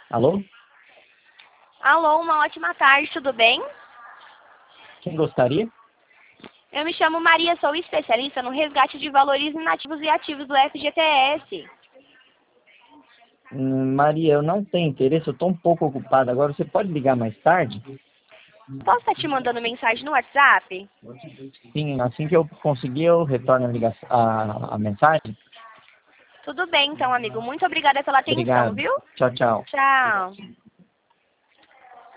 Alô? Alô, uma ótima tarde, tudo bem? Quem gostaria? Eu me chamo Maria, sou especialista no resgate de valores inativos e ativos do FGTS. Maria, eu não tenho interesse, eu estou um pouco ocupado agora. Você pode ligar mais tarde? Posso estar te mandando mensagem no WhatsApp? Sim, assim que eu conseguir, eu retorno a mensagem. Tudo bem, então, amigo. Muito obrigada pela atenção, Obrigado. viu? Tchau, tchau. Tchau.